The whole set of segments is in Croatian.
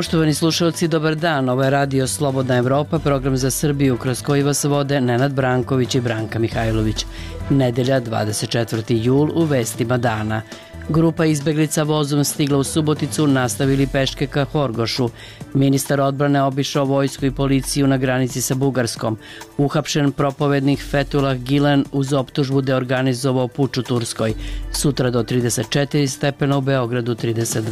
Poštovani slušalci, dobar dan. Ovo je Radio Slobodna Evropa, program za Srbiju kroz koji vas vode Nenad Branković i Branka Mihajlović. Nedelja, 24. jul, u vestima dana. Grupa izbeglica vozom stigla u Suboticu, nastavili peške ka Horgošu. Ministar odbrane obišao vojsku i policiju na granici sa Bugarskom. Uhapšen propovednik Fethullah Gülen uz optužbu da je organizovao puč u Turskoj. Sutra do 34 stepena, u Beogradu 32.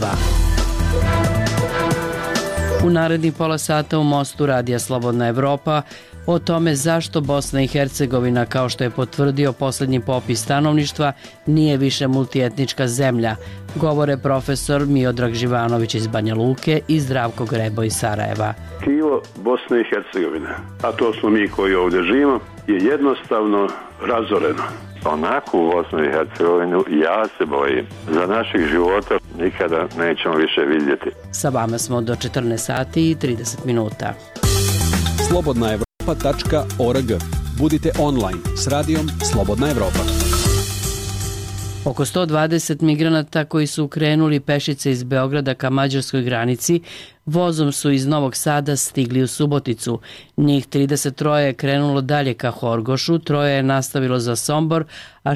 U narednih pola sata u Mostu Radija Slobodna Evropa o tome zašto Bosna i Hercegovina, kao što je potvrdio poslednji popis stanovništva, nije više multietnička zemlja, govore profesor Miodrag Živanović iz Banja Luke i Zdravko Grebo iz Sarajeva. Tkivo Bosne i Hercegovine, a to smo mi koji ovdje živimo, je jednostavno razoreno. Onako u Bosnu i Hercegovinu ja se bojim. Za naših života nikada nećemo više vidjeti. Sa vama smo do 14 sati i 30 minuta. slobodnaevropa.org. Budite online s radijom Slobodna Evropa. Oko 120 migranata koji su krenuli pešice iz Beograda ka mađarskoj granici vozom su iz Novog Sada stigli u Suboticu. Njih 33 je krenulo dalje ka Horgošu, 3 je nastavilo za Sombor, a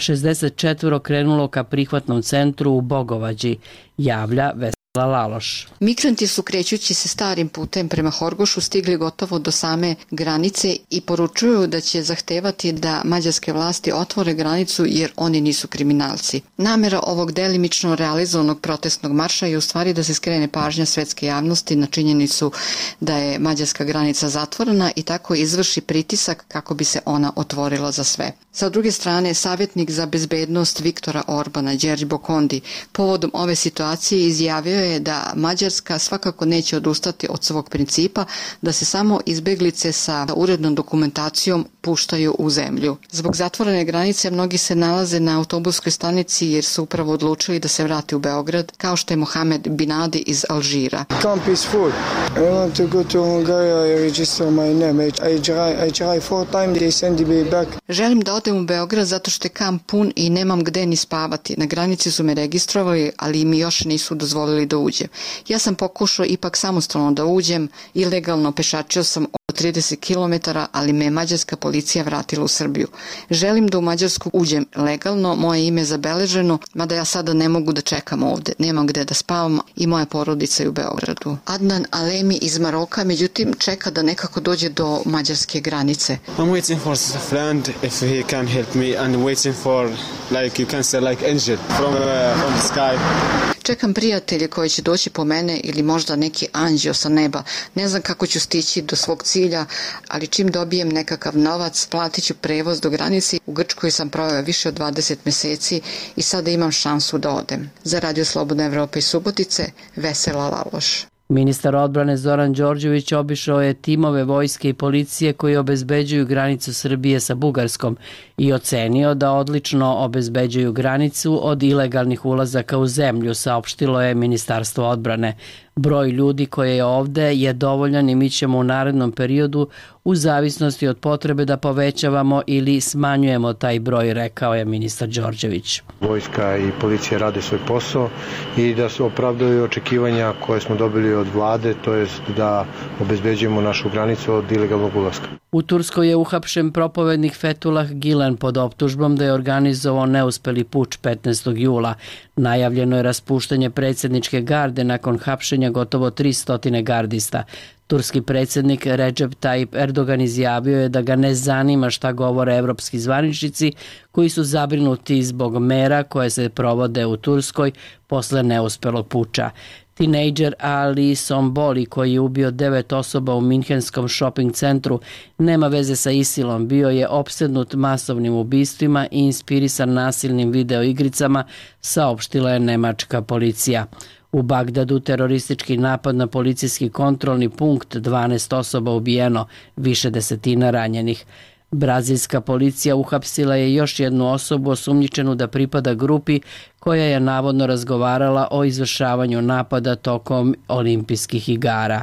64 krenulo ka prihvatnom centru u Bogovađi, javlja Vesela Laloš. Migranti su krećući se starim putem prema Horgošu stigli gotovo do same granice i poručuju da će zahtevati da mađarske vlasti otvore granicu jer oni nisu kriminalci. Namera ovog delimično realizovanog protestnog marša je u stvari da se skrene pažnja svetske javnosti na činjenicu da je mađarska granica zatvorena i tako izvrši pritisak kako bi se ona otvorila za sve. Sa druge strane, savjetnik za bezbednost Viktora Orbana, Đerđi Bokondi, povodom ove situacije izjavio je da Mađarska svakako neće odustati od svog principa da se samo izbeglice sa urednom dokumentacijom puštaju u zemlju. Zbog zatvorene granice mnogi se nalaze na autobuskoj stanici jer su upravo odlučili da se vrati u Beograd, kao što je Mohamed Binadi iz Alžira. Camp is full. I want to go to Hungary, I register my name. I try 4 times, they send me back. Želim da odem u Beograd zato što je kamp pun i nemam gde ni spavati. Na granici su me registrovali, ali mi još nisu dozvolili da uđem. Ja sam pokušao ipak samostalno da uđem, ilegalno pešačio sam oko 30 km, ali me je mađarska policija vratila u Srbiju. Želim da u Mađarsku uđem legalno, moje ime je zabeleženo, mada ja sada ne mogu da čekam ovde. Nemam gde da spavam i moja porodica je u Beogradu. Adnan Alemi iz Maroka, međutim, čeka da nekako dođe do mađarske granice. I'm waiting for a friend if he can help me and waiting for, like you can say, like angel from the sky. Čekam prijatelje koji će doći po mene ili možda neki anđeo sa neba. Ne znam kako ću stići do svog cilja, ali čim dobijem nekakav novac, platit ću prevoz do granice. U Grčkoj sam proveo više od 20 meseci i sada imam šansu da odem. Za Radio Slobodna Evropa iz Subotice, Vesela Laloš. Ministar odbrane Zoran Đorđević obišao je timove vojske i policije koji obezbeđuju granicu Srbije sa Bugarskom i ocenio da odlično obezbeđuju granicu od ilegalnih ulazaka u zemlju, saopštilo je Ministarstvo odbrane. Broj ljudi koje je ovde je dovoljan i mi ćemo u narednom periodu u zavisnosti od potrebe da povećavamo ili smanjujemo taj broj, rekao je ministar Đorđević. Vojska i policija rade svoj posao i da se opravdaju očekivanja koje smo dobili od vlade, to jest da obezbeđujemo našu granicu od ilegalnog ulaska. U Turskoj je uhapšen propovednik Fethullah Gülen pod optužbom da je organizovao neuspeli puč 15. jula. Najavljeno je raspuštanje predsjedničke garde nakon hapšenja gotovo 300 gardista. Turski predsjednik Recep Tayyip Erdogan izjavio je da ga ne zanima šta govore evropski zvaničnici koji su zabrinuti zbog mera koje se provode u Turskoj posle neuspelog puča. Tinejdžer Ali Somboli, koji je ubio 9 osoba u minhenskom shopping centru, nema veze sa ISIL-om, bio je opsednut masovnim ubistvima i inspirisan nasilnim videoigricama, saopštila je nemačka policija. U Bagdadu teroristički napad na policijski kontrolni punkt, 12 osoba ubijeno, više desetina ranjenih. Brazilska policija uhapsila je još jednu osobu osumnjičenu da pripada grupi koja je navodno razgovarala o izvršavanju napada tokom olimpijskih igara.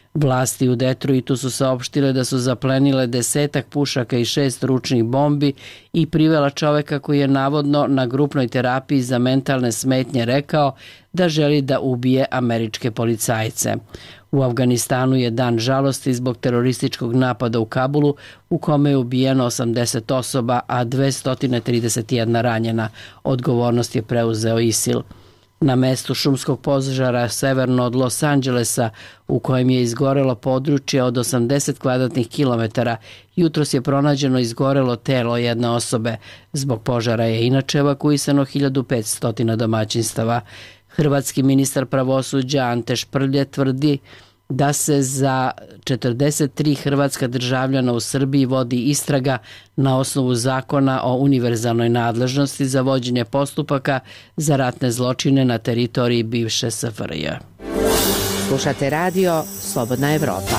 Vlasti u Detroitu su saopštile da su zaplenile 10 pušaka i 6 ručnih bombi i privela čoveka koji je navodno na grupnoj terapiji za mentalne smetnje rekao da želi da ubije američke policajce. U Afganistanu je dan žalosti zbog terorističkog napada u Kabulu u kome je ubijeno 80 osoba, a 231 ranjena. Odgovornost je preuzeo ISIL. Na mestu šumskog požara severno od Los Angelesa, u kojem je izgorelo područje od 80 kvadratnih kilometara, jutros je pronađeno izgorelo telo jedne osobe. Zbog požara je inače evakuisano 1500 domaćinstava. Hrvatski ministar pravosuđa Ante Šprlje tvrdi da se za 43 hrvatska državljana u Srbiji vodi istraga na osnovu zakona o univerzalnoj nadležnosti za vođenje postupaka za ratne zločine na teritoriji bivše SFRJ. Slušate radio Slobodna Evropa.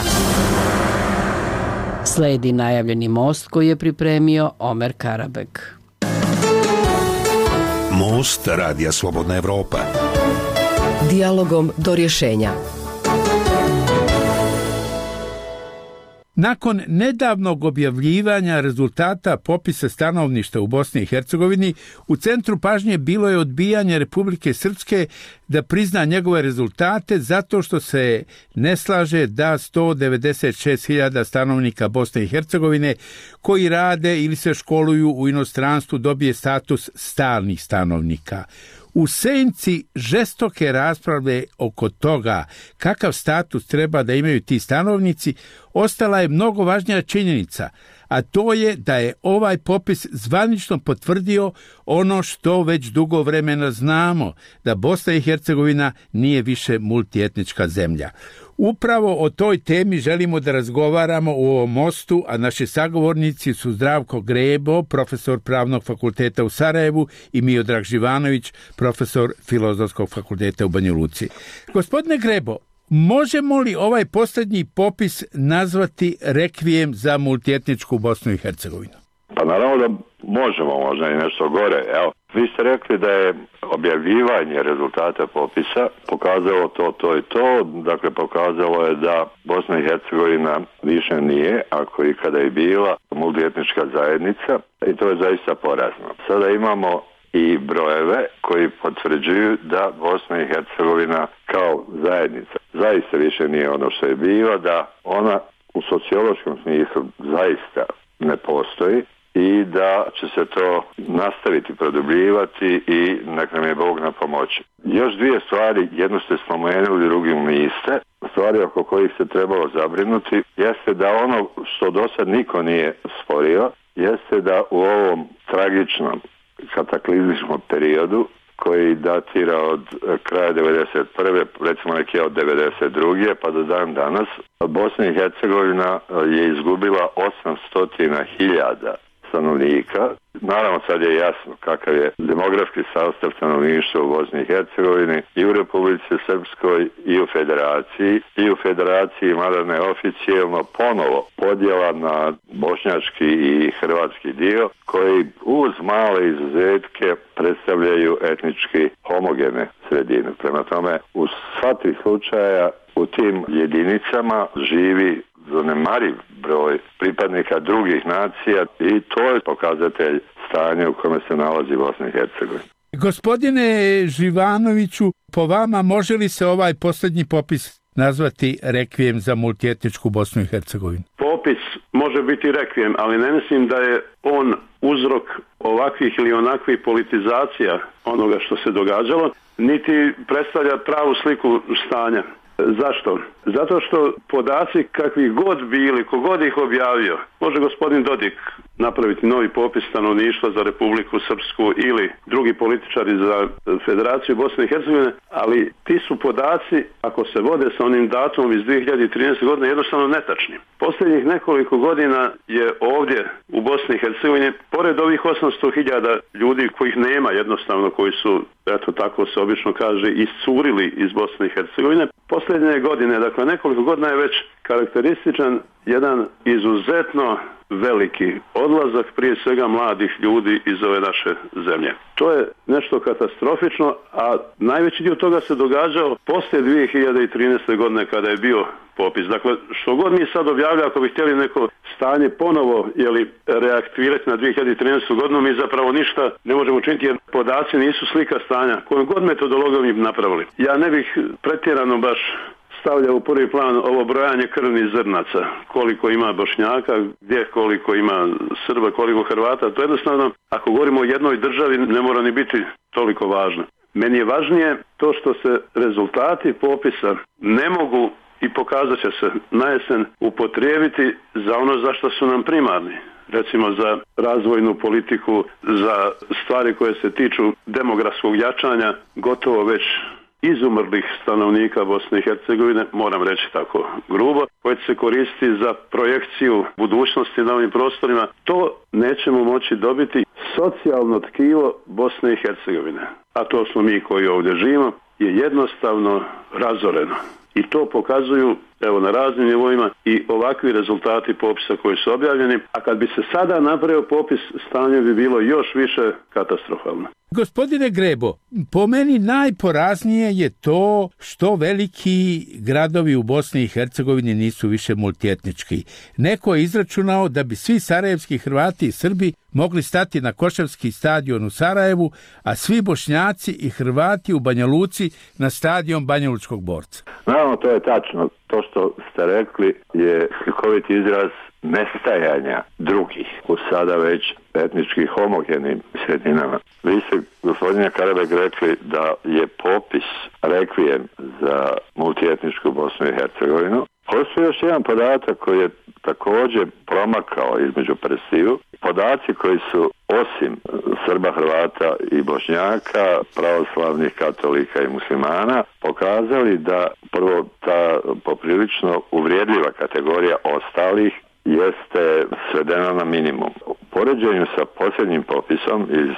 Sledi najavljeni most koji je pripremio Omer Karabek. Most radija Slobodna Evropa. Dijalogom do rješenja. Nakon nedavnog objavljivanja rezultata popisa stanovništva u Bosni i Hercegovini, u centru pažnje bilo je odbijanje Republike Srpske da prizna njegove rezultate zato što se ne slaže da 196.000 stanovnika Bosne i Hercegovine koji rade ili se školuju u inostranstvu dobije status stalnih stanovnika. U senci žestoke rasprave oko toga kakav status treba da imaju ti stanovnici, ostala je mnogo važnija činjenica, a to je da je ovaj popis zvanično potvrdio ono što već dugo vremena znamo, da Bosna i Hercegovina nije više multietnička zemlja. Upravo o toj temi želimo da razgovaramo u ovom mostu, a naši sagovornici su Zdravko Grebo, profesor Pravnog fakulteta u Sarajevu, i Miodrag Živanović, profesor Filozofskog fakulteta u Banja Luci. Gospodine Grebo, možemo li ovaj posljednji popis nazvati rekvijem za multietničku Bosnu i Hercegovinu? Pa naravno da možemo, možda i nešto gore. Evo, vi ste rekli da je objavljivanje rezultata popisa pokazalo to i to. Dakle, pokazalo je da Bosna i Hercegovina više nije, ako i kada je bila, multietnička zajednica, i to je zaista porazno. Sada imamo i brojeve koji potvrđuju da Bosna i Hercegovina kao zajednica zaista više nije ono što je bila, da ona u sociološkom smislu zaista ne postoji i da će se to nastaviti produbljivati i nek nam je Bog na pomoći. Još dvije stvari, jednu ste spomenuli, drugim niste. Stvari oko kojih se trebalo zabrinuti jeste da ono što do sad niko nije sporio, jeste da u ovom tragičnom kataklizmičkom periodu koji datira od kraja 1991. recimo neki od 1992. pa do dan danas, Bosna i Hercegovina je izgubila 800.000 stanovnika. Naravno sad je jasno kakav je demografski sastav stanovništva u Bosni i Hercegovini i u Republici Srpskoj i u Federaciji. I u Federaciji mada neoficijelno ponovo podjela na bošnjački i hrvatski dio koji uz male izuzetke predstavljaju etnički homogene sredine. Prema tome u sva tri slučaja u tim jedinicama živi zanemariv broj pripadnika drugih nacija i to je pokazatelj stanja u kome se nalazi Bosna i Hercegovina. Gospodine Živanoviću, po vama može li se ovaj posljednji popis nazvati rekvijem za multietničku Bosnu i Hercegovinu? Popis može biti rekvijem, ali ne mislim da je on uzrok ovakvih ili onakvih politizacija onoga što se događalo, niti predstavlja pravu sliku stanja. Zašto? Zato što podaci kakvi god bili, kogod ih objavio, može gospodin Dodik napraviti novi popis stanovništva za Republiku Srpsku ili drugi političari za Federaciju Bosne i Hercegovine, ali ti su podaci, ako se vode sa onim datumom iz 2013. godine, jednostavno netačni. Posljednjih nekoliko godina je ovdje u Bosni i Hercegovini, pored ovih 800.000 ljudi kojih nema jednostavno, koji su, eto tako se obično kaže, iscurili iz Bosne i Hercegovine, posljednje godine, dakle nekoliko godina je već karakterističan jedan izuzetno veliki odlazak prije svega mladih ljudi iz ove naše zemlje. To je nešto katastrofično, a najveći dio toga se događao poslije 2013. godine kada je bio popis. Dakle, što god mi sad objavljamo, ako bi htjeli neko stanje ponovo reaktivirati na 2013. godinu, mi zapravo ništa ne možemo učiniti jer podaci nisu slika stanja, kojom god metodologijom im napravili. Ja ne bih pretjerano baš stavlja u prvi plan ovo brojanje krvnih zrnaca, koliko ima Bošnjaka, gdje koliko ima Srba, koliko Hrvata. To jednostavno, ako govorimo o jednoj državi, ne mora ni biti toliko važno. Meni je važnije to što se rezultati popisa ne mogu i pokazat će se na jesen upotrijebiti za ono za što su nam primarni. Recimo za razvojnu politiku, za stvari koje se tiču demografskog jačanja, gotovo već izumrlih stanovnika Bosne i Hercegovine, moram reći tako grubo, koje će se koristiti za projekciju budućnosti na ovim prostorima. To nećemo moći dobiti. Socijalno tkivo Bosne i Hercegovine, a to smo mi koji ovdje živimo, je jednostavno razoreno. I to pokazuju na raznim nivoima i ovakvi rezultati popisa koji su objavljeni, a kad bi se sada napravio popis, stanje bi bilo još više katastrofalno. Gospodine Grebo, po meni najporaznije je to što veliki gradovi u Bosni i Hercegovini nisu više multietnički. Neko je izračunao da bi svi sarajevski Hrvati i Srbi mogli stati na Košarski stadion u Sarajevu, a svi Bošnjaci i Hrvati u Banja Luci na stadion Banjalučkog borca. Naravno, to je tačno. To što ste rekli je slikovit izraz nestajanja drugih u sada već etnički homogenim sredinama. Vi ste, gospodine Karabek, rekli da je popis rekvijem za multietničku Bosnu i Hercegovinu. Postoji još jedan podatak koji je također promakao između prstiju. Podaci koji su osim Srba, Hrvata i Bošnjaka, pravoslavnih katolika i muslimana, pokazali da prvo ta poprilično uvrijedljiva kategorija ostalih jeste svedena na minimum. U poređenju sa posljednjim popisom iz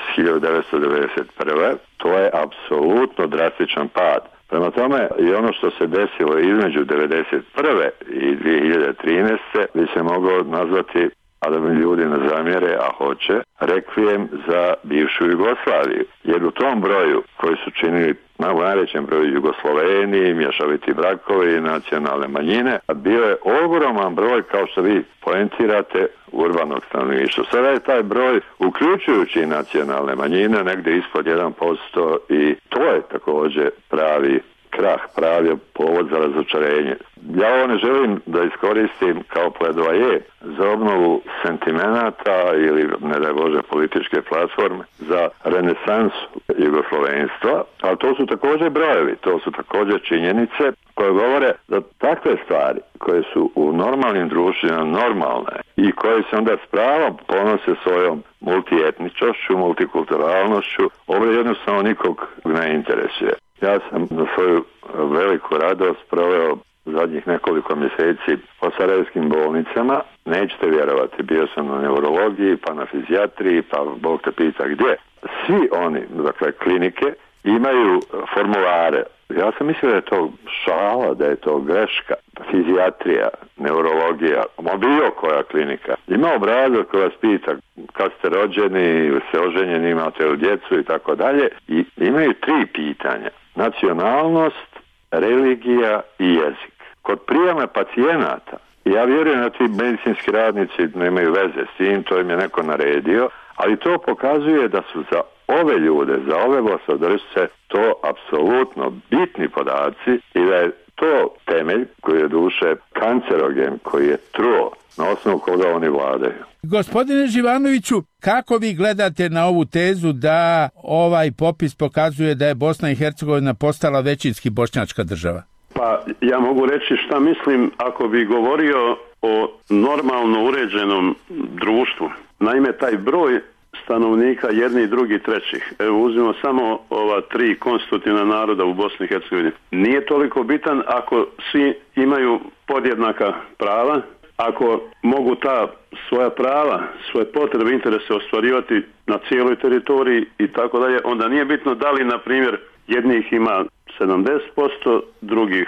1991. to je apsolutno drastičan pad. Prema tome, i ono što se desilo između 1991. i 2013. bi se moglo nazvati, a da mi ljudi ne zamjere, a hoće, rekvijem za bivšu Jugoslaviju. Jer u tom broju koji su činili u najvećem broju Jugosloveni, mješoviti brakovi, nacionalne manjine, a bio je ogroman broj, kao što vi poentirate, urbanog stanovništva. Sada je taj broj, uključujući nacionalne manjine, negdje ispod 1% i to je također pravi krah, pravi povod za razočarenje. Ja ovo ne želim da iskoristim kao pledoaje za obnovu sentimenata ili, ne daj Bože, političke platforme za renesansu jugoslovenstva, ali to su također brojevi, to su također činjenice koje govore da takve stvari koje su u normalnim društvima normalne i koje se onda s pravom ponose svojom multietničnošću, multikulturalnošću, ovo jednostavno nikog ne interesuje. Ja sam na svoju veliku radost proveo zadnjih nekoliko mjeseci po sarajevskim bolnicama. Nećete vjerovati, bio sam na neurologiji, pa na fizijatriji, pa Bog te pita gdje. Svi oni, dakle klinike, imaju formulare. Ja sam mislio da je to šala, da je to greška. Fizijatrija, neurologija, bilo koja klinika. Ima obrazac koji vas pita kad ste rođeni, ste oženjeni, imate li djecu i tako dalje. I imaju 3 pitanja. Nacionalnost, religija i jezik. Kod prijema pacijenata, ja vjerujem da ti medicinski radnici nemaju veze s tim, to im je neko naredio, ali to pokazuje da su za ove ljude, za ove vlastodržce, to apsolutno bitni podaci i da je to temelj koji je duše kancerogen, koji je truo, na osnovu koga oni vladaju. Gospodine Živanoviću, kako vi gledate na ovu tezu da ovaj popis pokazuje da je Bosna i Hercegovina postala većinski bošnjačka država? Pa ja mogu reći šta mislim ako bi govorio o normalno uređenom društvu. Naime, taj broj stanovnika jedni, drugi, trećih. Evo uzmimo samo ova 3 konstitutivna naroda u Bosni i Hercegovini. Nije toliko bitan ako svi imaju podjednaka prava, ako mogu ta svoja prava, svoje potrebe, interese ostvarivati na cijeloj teritoriji i tako dalje, onda nije bitno da li, na primjer, jednih ima 70%, drugih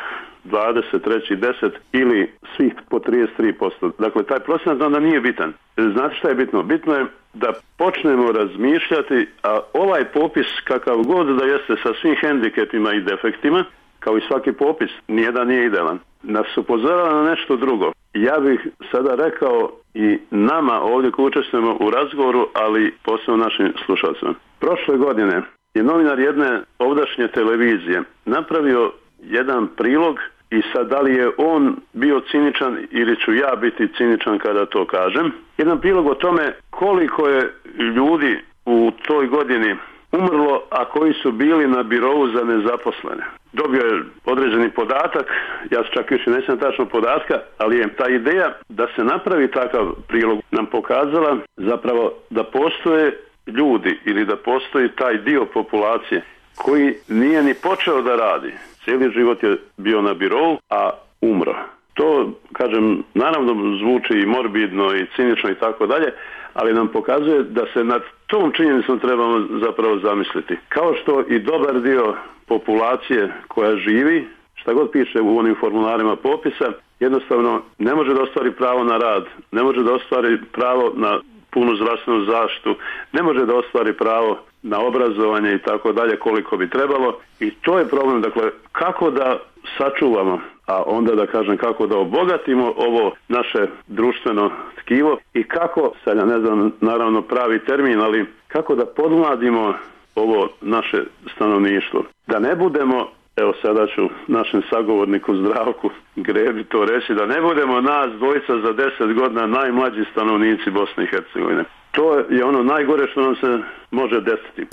20, treći 10 ili svih po 33%. Dakle, taj procenat onda nije bitan. Znate šta je bitno? Bitno je da počnemo razmišljati, a ovaj popis kakav god da jeste sa svim hendikepima i defektima, kao i svaki popis, nijedan nije idealan, nas upozorava na nešto drugo. Ja bih sada rekao i nama ovdje koji učestvujemo u razgovoru, ali posebno našim slušalcima. Prošle godine je novinar jedne ovdašnje televizije napravio jedan prilog i sad da li je on bio ciničan ili ću ja biti ciničan kada to kažem. Jedan prilog o tome koliko je ljudi u toj godini umrlo, a koji su bili na birovu za nezaposlene. Dobio je određeni podatak, ja čak više ne znam tačno podatka, ali je ta ideja da se napravi takav prilog nam pokazala zapravo da postoje ljudi ili da postoji taj dio populacije koji nije ni počeo da radi. Cijeli život je bio na birovu, a umro. To, kažem, naravno zvuči i morbidno i cinično i tako dalje, ali nam pokazuje da se nad tom činjenicom trebamo zapravo zamisliti. Kao što i dobar dio populacije koja živi, šta god piše u onim formularima popisa, jednostavno ne može da ostvari pravo na rad, ne može da ostvari pravo na punu zdravstvenu zaštitu, ne može da ostvari pravo na obrazovanje i tako dalje koliko bi trebalo. I to je problem, dakle, kako da sačuvamo, a onda da kažem kako da obogatimo ovo naše društveno tkivo i kako, sad ja ne znam naravno pravi termin, ali kako da podmladimo ovo naše stanovništvo. Da ne budemo, evo sada ću našem sagovorniku Zdravku Grebi to reći, da ne budemo nas dvojica za 10 godina najmlađi stanovnici Bosne i Hercegovine. To je ono najgore što nam se može desiti.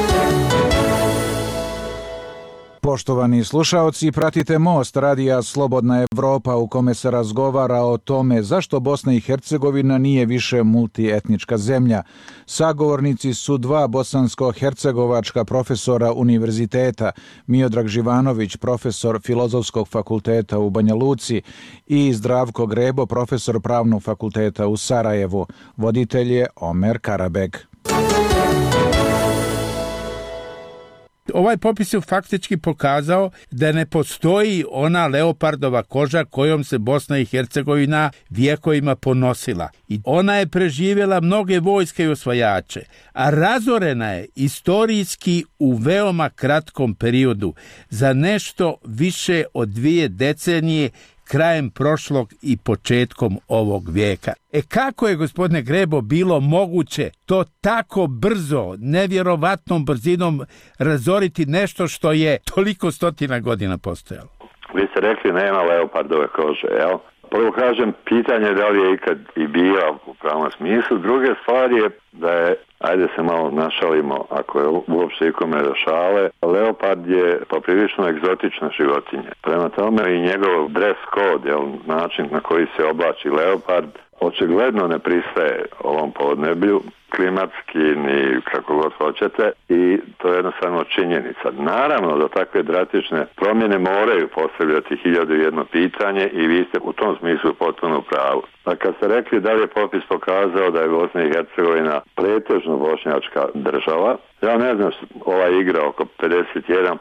Poštovani slušaoci, pratite Most radija Slobodna Evropa u kome se razgovara o tome zašto Bosna i Hercegovina nije više multietnička zemlja. Sagovornici su dva bosansko-hercegovačka profesora univerziteta, Miodrag Živanović, profesor Filozofskog fakulteta u Banja Luci i Zdravko Grebo, profesor Pravnog fakulteta u Sarajevu. Voditelj je Omer Karabeg. Ovaj popis je faktički pokazao da ne postoji ona leopardova koža kojom se Bosna i Hercegovina vjekovima ponosila. I ona je preživjela mnoge vojske i osvajače, a razorena je istorijski u veoma kratkom periodu za nešto više od 2 decenije krajem prošlog i početkom ovog vijeka. Kako je, gospodine Grebo, bilo moguće to tako brzo, nevjerovatnom brzinom razoriti nešto što je toliko stotina godina postojalo? Vi ste rekli nema leopardove kože, jel? Prvo kažem, pitanje da li je ikad i bio u pravom smislu. Druge stvar je da je, ajde se malo našalimo, ako je uopšte ikome do šale, leopard je poprilično egzotična životinja. Prema tome i njegov dress code, jel, način na koji se oblači leopard, očigledno ne pristaje ovom podneblju, klimatski ni kako god hoćete, i to je jednostavno činjenica. Naravno da takve drastične promjene moraju postavljati 1001 pitanje i vi ste u tom smislu potpuno u pravu. A kad ste rekli da li je popis pokazao da je Bosna i Hercegovina pretežno bošnjačka država, ja ne znam, ova igra oko 51%,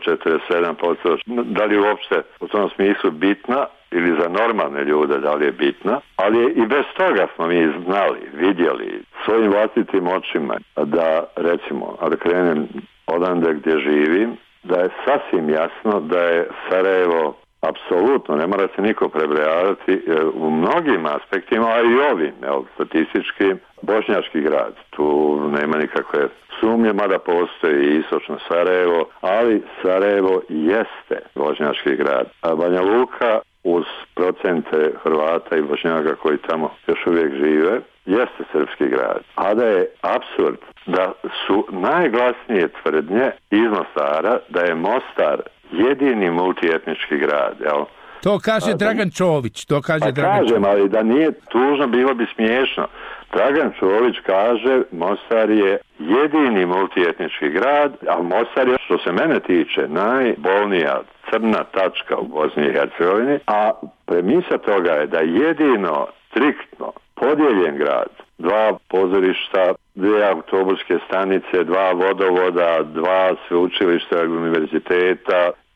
47%, da li je uopšte u tom smislu bitna ili za normalne ljude da li je bitna, ali i bez toga smo mi znali, vidjeli svojim vlastitim očima da, recimo, da krenem odande gdje živim, da je sasvim jasno da je Sarajevo apsolutno, ne mora se niko prebrojavati, u mnogim aspektima, a i ovim, statistički, bošnjački grad. Tu nema nikakve sumnje, mada postoji i istočno Sarajevo, ali Sarajevo jeste bošnjački grad. A Banja Luka, uz procente Hrvata i Bošnjaka koji tamo još uvijek žive, jeste srpski grad. A da je apsurd da su najglasnije tvrdnje iz Mostara da je Mostar jedini multietnički grad, jel? To kaže Dragan Čović, kažem, ali da nije tužno, bilo bi smiješno. Dragan Čović kaže Mostar je jedini multietnički grad, a Mostar je, što se mene tiče, najbolnija crna tačka u Bosni i Hercegovini, a premisa toga je da jedino striktno podijeljen grad, 2 pozorišta, 2 autobuske stanice, 2 vodovoda, 2 sveučilišta univerziteta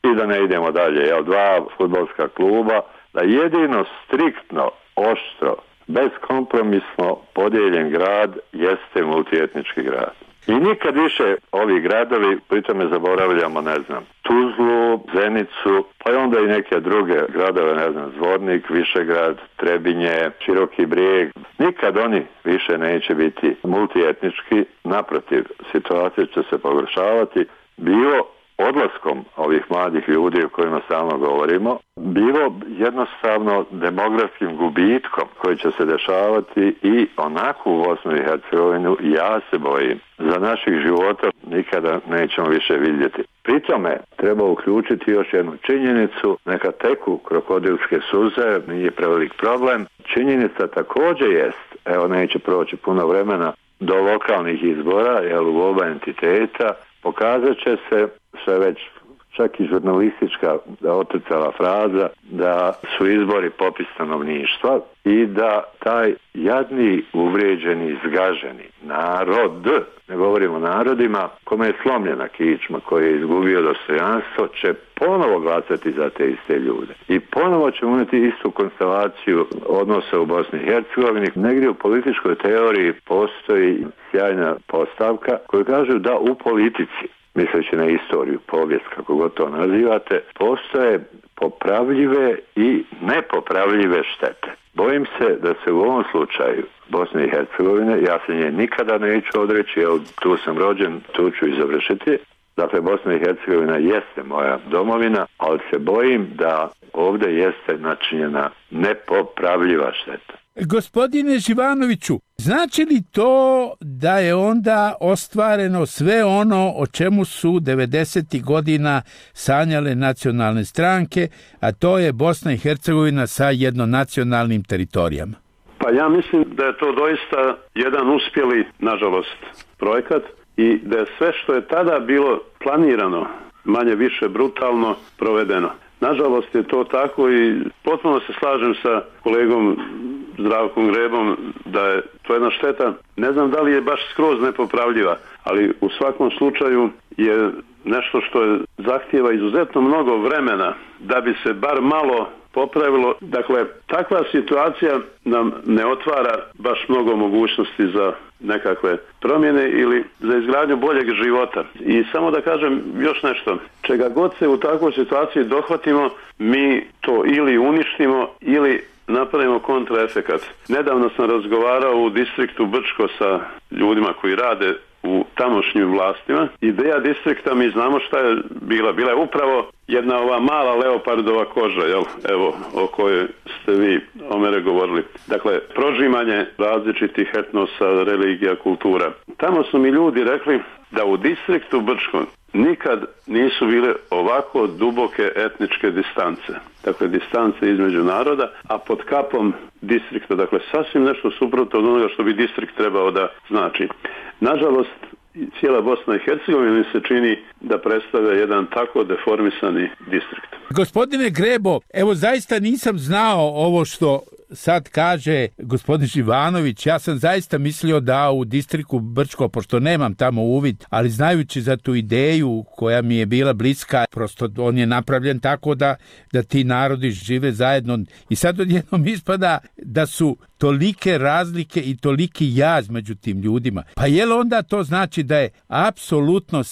i da ne idemo dalje, dva fudbalska kluba, da jedino striktno, oštro, beskompromisno podijeljen grad jeste multietnički grad. I nikad više ovi gradovi, pri tome zaboravljamo, ne znam, Tuzlu, Zenicu, pa i onda i neke druge gradove, ne znam, Zvornik, Višegrad, Trebinje, Široki Brijeg. Nikad oni više neće biti multietnički, naprotiv, situacija će se pogoršavati, bilo odlaskom ovih mladih ljudi o kojima stalno govorimo, bilo jednostavno demografskim gubitkom koji će se dešavati i onako u Bosnu i Hercegovinu, ja se bojim, za naših života nikada nećemo više vidjeti. Pri tome treba uključiti još jednu činjenicu, neka teku krokodilske suze, nije prevelik problem. Činjenica također jest, evo neće proći puno vremena do lokalnih izbora, u oba entiteta, pokazat će se sve već čak i žurnalistička otrcala fraza da su izbori popis stanovništva i da taj jadni, uvrijeđeni, zgaženi narod, ne govorimo o narodima, kome je slomljena kičma, koji je izgubio dostojanstvo, će ponovo glasati za te iste ljude. I ponovo ćemo imati istu konstelaciju odnosa u Bosni i Hercegovini. Negdje u političkoj teoriji postoji sjajna postavka koju kažu da u politici, misleći na istoriju, povijest, kako god to nazivate, postoje popravljive i nepopravljive štete. Bojim se da se u ovom slučaju Bosne i Hercegovine, ja se nje nikada neću odreći, evo tu sam rođen, tu ću i završiti. Dakle, Bosna i Hercegovina jeste moja domovina, ali se bojim da ovdje jeste načinjena nepopravljiva šteta. Gospodine Živanoviću, znači li to da je onda ostvareno sve ono o čemu su 90. godina sanjale nacionalne stranke, a to je Bosna i Hercegovina sa jednonacionalnim teritorijama? Pa ja mislim da je to doista jedan uspjeli, nažalost, projekat i da je sve što je tada bilo planirano, manje više brutalno, provedeno. Nažalost je to tako i potpuno se slažem sa kolegom Zdravkom Grebom da je to jedna šteta. Ne znam da li je baš skroz nepopravljiva, ali u svakom slučaju je nešto što je zahtijeva izuzetno mnogo vremena da bi se bar malo popravilo. Dakle, takva situacija nam ne otvara baš mnogo mogućnosti za nekakve promjene ili za izgradnju boljeg života. I samo da kažem još nešto. Čega god se u takvoj situaciji dohvatimo, mi to ili uništimo ili napravimo kontraefekat. Nedavno sam razgovarao u distriktu Brčko sa ljudima koji rade u tamošnjim vlastima. Ideja distrikta, mi znamo šta je bila. Bila je upravo jedna ova mala leopardova koža, evo, o kojoj ste vi, Omere, govorili. Dakle, prožimanje različitih etnosa, religija, kultura. Tamo su mi ljudi rekli da u distriktu Brčko nikad nisu bile ovako duboke etničke distance. Dakle, distance između naroda, a pod kapom distrikta. Dakle, sasvim nešto suprotno od onoga što bi distrikt trebao da znači. Nažalost, cijela Bosna i Hercegovina mi se čini da predstavlja jedan tako deformisani distrikt. Gospodine Grebo, evo zaista nisam znao ovo što sad kaže gospodin Živanović. Ja sam zaista mislio da u distriktu Brčko, pošto nemam tamo uvid, ali znajući za tu ideju koja mi je bila bliska, prosto on je napravljen tako da ti narodi žive zajedno. I sad odjednom ispada da su tolike razlike i toliki jaz među tim ljudima. Pa je li onda to znači da je apsolutno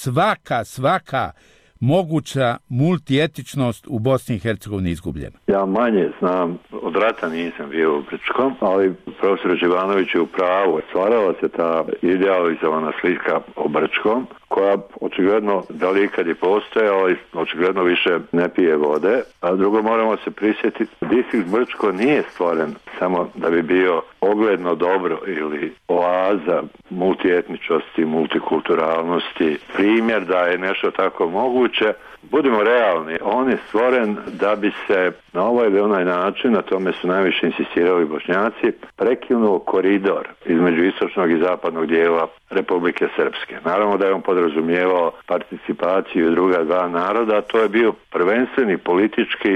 svaka moguća multietičnost u Bosni i Hercegovini izgubljena? Ja manje znam, od rata nisam bio u Brčkom, ali profesor Živanović je u pravu. Stvarala se ta idealizovana slika o Brčkom, koja očigledno, da li ikad i postoje, ali očigledno više ne pije vode. A drugo, moramo se prisjetiti, distrikt Brčko nije stvoren samo da bi bio ogledno dobro ili oaza multietničnosti, multikulturalnosti, primjer da je nešto tako moguće. Budimo realni, on je stvoren da bi se na ovaj ili onaj način, na tome su najviše insistirali Bošnjaci, prekinuo koridor između istočnog i zapadnog dijela Republike Srpske. Naravno da je on podrazumijevao participaciju druga dva naroda, a to je bio prvenstveni politički,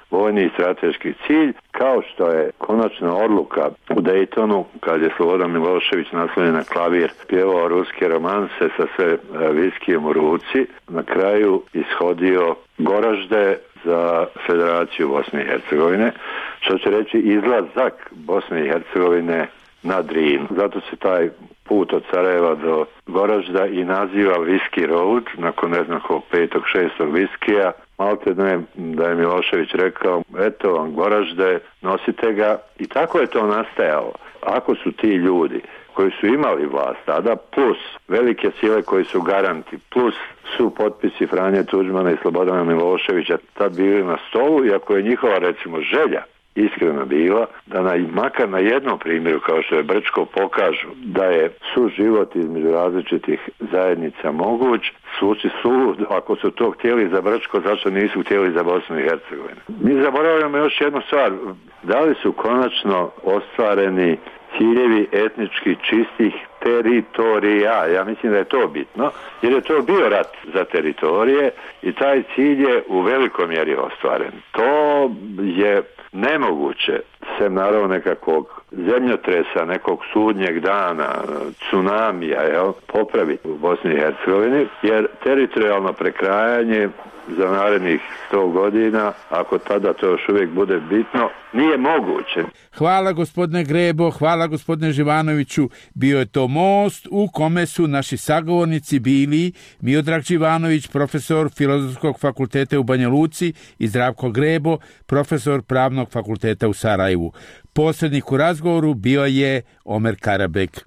vojni i strateški cilj, kao što je konačna odluka u Daytonu, kad je Slobodan Milošević naslonjen na klavir pjevao ruske romanse sa sve viskijem u ruci, na kraju ishodio Goražde za Federaciju Bosne i Hercegovine, što će reći izlazak Bosne i Hercegovine na Drin. Zato se taj put od Sarajeva do Goražda i naziva Whisky Road, nakon ne znam kog 5. 6. viskija. Malte ne, da je Milošević rekao, eto vam Goražde, nosite ga, i tako je to nastajalo. Ako su ti ljudi koji su imali vlast tada, plus velike sile koji su garanti, plus su potpisi Franje Tuđmana i Slobodana Miloševića tad bili na stolu, i ako je njihova, recimo, želja iskreno bila da makar na jednom primjeru, kao što je Brčko, pokažu da je suživot između različitih zajednica moguć, suci sud, ako su to htjeli za Brčko, zašto nisu htjeli za Bosnu i Hercegovinu. Mi zaboravljamo još jednu stvar, da li su konačno ostvareni ciljevi etnički čistih teritorija. Ja mislim da je to bitno, jer je to bio rat za teritorije i taj cilj je u velikoj mjeri ostvaren. To je nemoguće, sem naravno nekakvog zemljotresa, nekog sudnjeg dana, tsunamija, popraviti u Bosni i Hercegovini, jer teritorijalno prekrajanje za narednih 100 godina, ako tada to još uvijek bude bitno, nije moguće. Hvala gospodine Grebo, hvala gospodine Živanoviću. Bio je to most u kome su naši sagovornici bili Miodrag Živanović, profesor Filozofskog fakulteta u Banja Luci, i Zdravko Grebo, profesor Pravnog fakulteta u Sarajevu. Posrednik u razgovoru bio je Omer Karabek.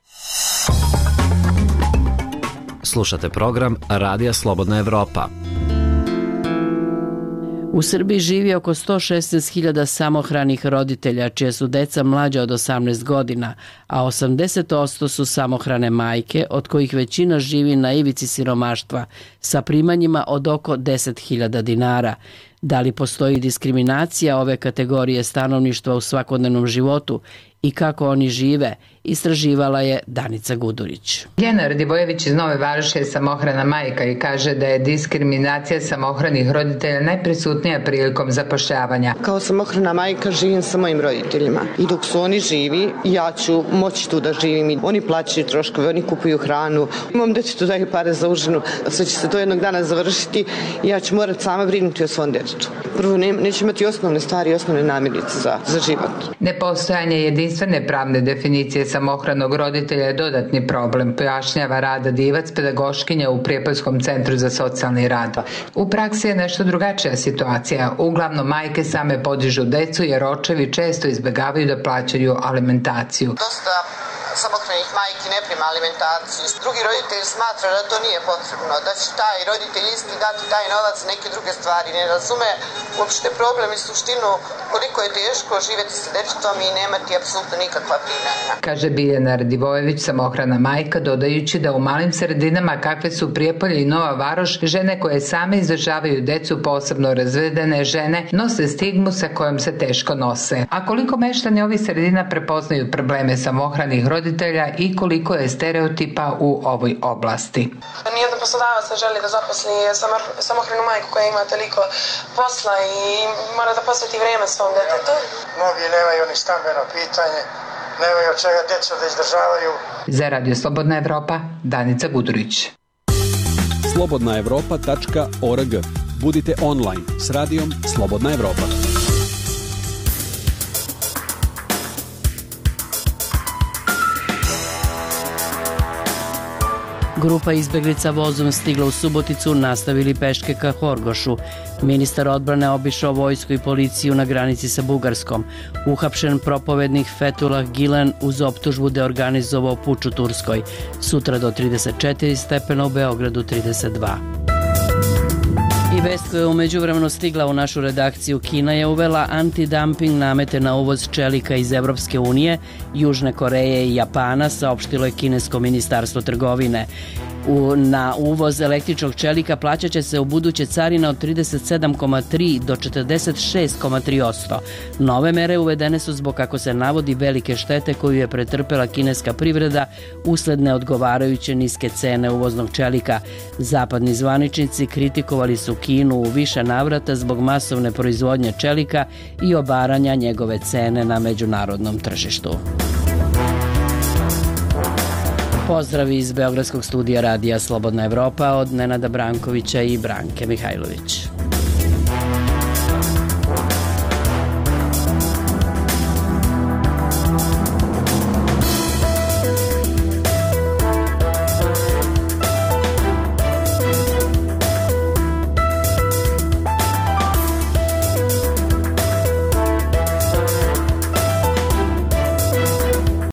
Slušate program Radija Slobodna Evropa. U Srbiji živi oko 116.000 samohranih roditelja, čija su deca mlađa od 18 godina, a 80% su samohrane majke, od kojih većina živi na ivici siromaštva, sa primanjima od oko 10.000 dinara. Da li postoji diskriminacija ove kategorije stanovništva u svakodnevnom životu i kako oni žive, istraživala je Danica Gudurić. Dijana Radivojević iz Nove Varoši je samohrana majka i kaže da je diskriminacija samohranih roditelja najprisutnija prilikom zapošljavanja. Kao samohrana majka živim sa mojim roditeljima i dok su oni živi, ja ću moći tu da živim. Oni plaćaju troškove, oni kupuju hranu, mom djetetu daju pare za užinu, sve će se to jednog dana završiti i ja ću morati sama brinuti o svom djetetu. Prvo, neću imati osnovne stvari, osnovne namirnice za život. Nepostojanje jedinstvene pravne definicije samohranog roditelja je dodatni problem, pojašnjava Rada Divac, pedagoškinja u Prijepoljskom centru za socijalni rad. U praksi je nešto drugačija situacija. Uglavnom majke same podižu decu jer očevi često izbjegavaju da plaćaju alimentaciju. Dosta samohranih majki ne prima alimentaciju. Drugi roditelj smatra da to nije potrebno, da će taj roditelj isti dati taj novac za neke druge stvari. Ne razume uopšte problem i suštinu koliko je teško živjeti sa djetetom i nemati apsolutno nikakva primanja. Kaže Biljana Radivojević, samohrana majka, dodajući da u malim sredinama kakve su Prijepolje i Nova Varoš, žene koje same izdržavaju decu, posebno razvedene žene, nose stigmu sa kojom se teško nose. A koliko meštani ovih sredina prepoznaju probleme samohranih roditelja i koliko je stereotipa u ovoj oblasti. Nijedan poslodavac ne želi da zaposli samohranu majku koja ima toliko posla i mora da posveti vrijeme svom djetetu. Mnogi nemaju ni stambeno pitanje, nemaju od čega djecu da izdržavaju. Za Radio Slobodna Evropa, Danica Gudurić. slobodnaevropa.org. Budite online s radijom Slobodna Evropa. Grupa izbeglica vozom stigla u Suboticu, nastavili peške ka Horgošu. Ministar odbrane obišao vojsku i policiju na granici sa Bugarskom. Uhapšen propovednik Fethullah Gülen uz optužbu da je organizovao puč u Turskoj. Sutra do 34 stepena, u Beogradu 32. I vest koja je u međuvremenu stigla u našu redakciju: Kina je uvela antidumping namete na uvoz čelika iz Evropske unije, Južne Koreje i Japana, saopštilo je kinesko ministarstvo trgovine. Na uvoz električnog čelika plaćat će se u buduće carina od 37,3 do 46,3%. Nove mere uvedene su zbog, kako se navodi, velike štete koju je pretrpela kineska privreda usled neodgovarajuće niske cene uvoznog čelika. Zapadni zvaničnici kritikovali su Kinu u više navrata zbog masovne proizvodnje čelika i obaranja njegove cene na međunarodnom tržištu. Pozdrav iz Beogradskog studija Radija Slobodna Evropa od Nenada Brankovića i Branke Mihajlović.